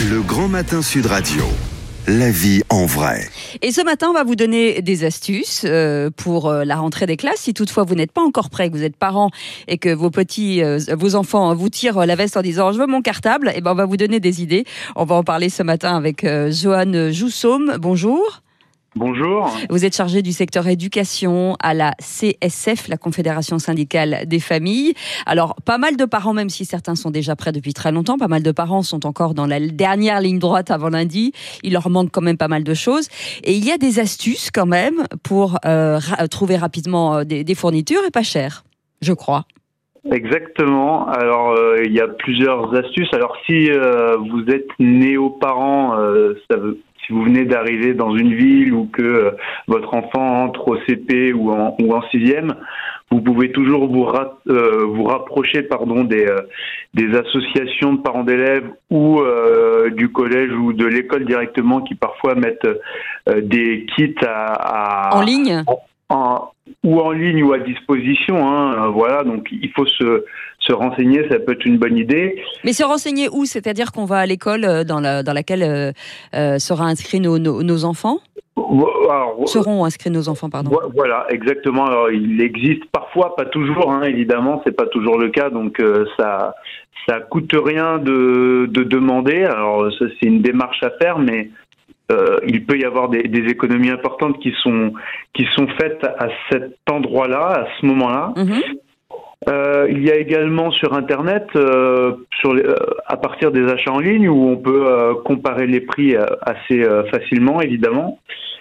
Le Grand Matin Sud Radio. La vie en vrai. Et ce matin, on va vous donner des astuces pour la rentrée des classes. Si toutefois vous n'êtes pas encore prêt, que vous êtes parent et que vos enfants vous tirent la veste en disant « je veux mon cartable », et ben on va vous donner des idées. On va en parler ce matin avec Johan Joussaume. Bonjour. Bonjour. Vous êtes chargé du secteur éducation à la CSF, la Confédération syndicale des familles. Alors, pas mal de parents, même si certains sont déjà prêts depuis très longtemps, pas mal de parents sont encore dans la dernière ligne droite avant lundi. Il leur manque quand même pas mal de choses. Et il y a des astuces quand même pour trouver rapidement des fournitures et pas cher, je crois. Exactement. Alors, il y a plusieurs astuces. Alors, si vous êtes néo-parent, si vous venez d'arriver dans une ville ou que votre enfant entre au CP ou en sixième, vous pouvez toujours vous rapprocher des associations de parents d'élèves ou du collège ou de l'école directement qui parfois mettent des kits en ligne. Ou en ligne ou à disposition, hein, voilà, donc il faut se renseigner, ça peut être une bonne idée. Mais se renseigner où ? C'est-à-dire qu'on va à l'école dans laquelle sera inscrit nos enfants ? Seront inscrits nos enfants, pardon. Voilà, exactement. Alors, il existe parfois, pas toujours, hein, évidemment, c'est pas toujours le cas, donc ça coûte rien de demander. Alors, ça, c'est une démarche à faire, mais il peut y avoir des économies importantes qui sont faites à cet endroit-là, à ce moment-là. Mm-hmm. Il y a également sur Internet, à partir des achats en ligne, où on peut comparer les prix assez facilement, évidemment.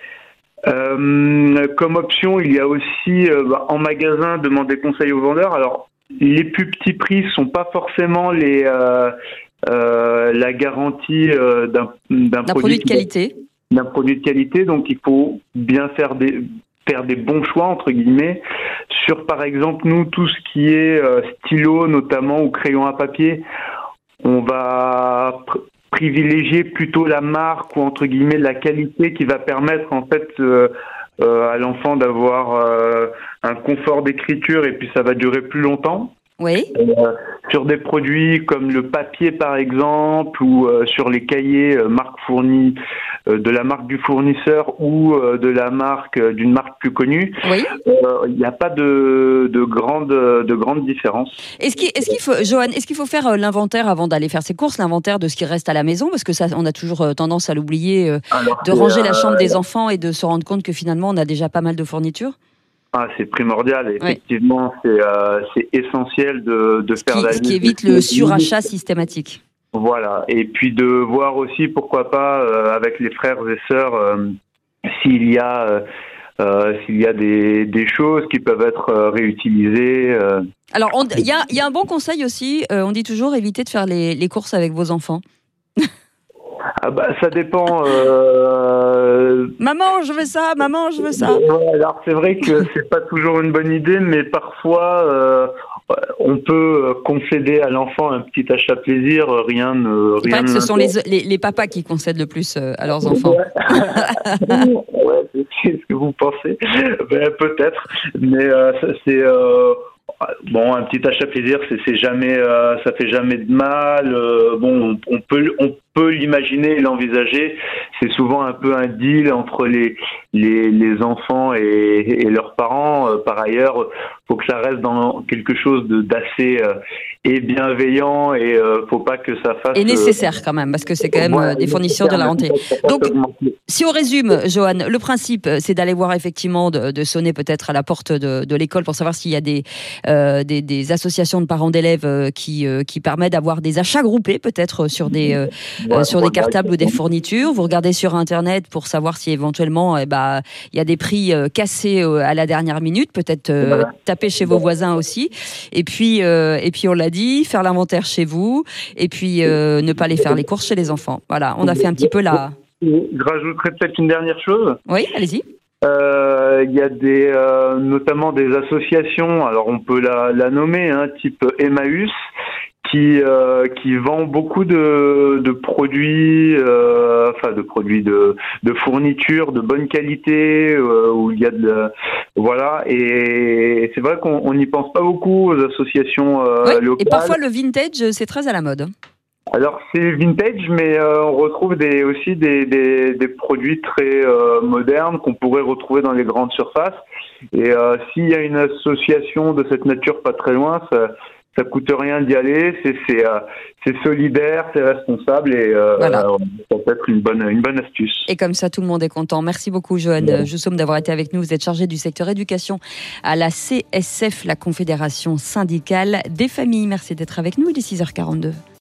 Comme option, il y a aussi en magasin demander conseil aux vendeurs. Alors, les plus petits prix sont pas forcément la garantie d'un produit de qualité. D'un produit de qualité, donc il faut bien faire des bons choix entre guillemets sur, par exemple, nous, tout ce qui est stylo notamment ou crayon à papier, on va privilégier plutôt la marque ou entre guillemets la qualité qui va permettre en fait à l'enfant d'avoir un confort d'écriture et puis ça va durer plus longtemps. Oui. Sur des produits comme le papier par exemple ou sur les cahiers marque fournie de la marque du fournisseur ou de la marque d'une marque plus connue, oui. Il n'y a pas de grande différence. Johan, est-ce qu'il faut faire l'inventaire avant d'aller faire ses courses, l'inventaire de ce qui reste à la maison, parce que ça, on a toujours tendance à l'oublier, de ranger la chambre des enfants et de se rendre compte que finalement on a déjà pas mal de fournitures? C'est primordial, effectivement, oui. C'est essentiel de faire la liste. Ce qui évite le surachat systématique. Voilà, et puis de voir aussi, pourquoi pas, avec les frères et sœurs, s'il y a des choses qui peuvent être réutilisées. Alors, il y a un bon conseil aussi, on dit toujours éviter de faire les courses avec vos enfants. Ça dépend. Maman, je veux ça. Maman, je veux ça. Alors c'est vrai que c'est pas toujours une bonne idée, mais parfois on peut concéder à l'enfant un petit achat plaisir. Rien. Ce sont les papas qui concèdent le plus à leurs enfants. Ouais, c'est ce que vous pensez. Peut-être, mais c'est. Bon, un petit achat plaisir, c'est jamais, ça fait jamais de mal. On peut l'imaginer et l'envisager. C'est souvent un peu un deal entre les enfants et leurs parents. Par ailleurs, faut que ça reste dans quelque chose d'assez et bienveillant et faut pas que ça fasse. Et nécessaire quand même, parce que c'est quand même des fournisseurs de la rentrée. Donc, si on résume, Johan, le principe, c'est d'aller voir effectivement, de sonner peut-être à la porte de l'école pour savoir s'il y a des associations de parents d'élèves qui permettent d'avoir des achats groupés peut-être sur des cartables ou des fournitures. Vous regardez sur Internet pour savoir si éventuellement il y a des prix cassés à la dernière minute. Peut-être taper chez vos voisins aussi. Et puis on l'a dit, faire l'inventaire chez vous. Et puis ne pas aller faire les courses chez les enfants. Voilà, on a fait un petit peu là. Je rajouterais peut-être une dernière chose. Oui, allez-y. Il y a notamment des associations, alors on peut la nommer, type Emmaüs, qui vend beaucoup de produits, de fournitures de bonne qualité, où il y a voilà, et c'est vrai qu'on n'y pense pas beaucoup aux associations locales. Et parfois le vintage, c'est très à la mode. Alors c'est vintage, mais on retrouve aussi des produits très modernes qu'on pourrait retrouver dans les grandes surfaces. Et s'il y a une association de cette nature pas très loin, ça coûte rien d'y aller. C'est solidaire, c'est responsable et Voilà. Ça peut être une bonne astuce. Et comme ça, tout le monde est content. Merci beaucoup, Johan Joussoum, d'avoir été avec nous. Vous êtes chargé du secteur éducation à la CSF, la Confédération syndicale des familles. Merci d'être avec nous. Il est 6h42.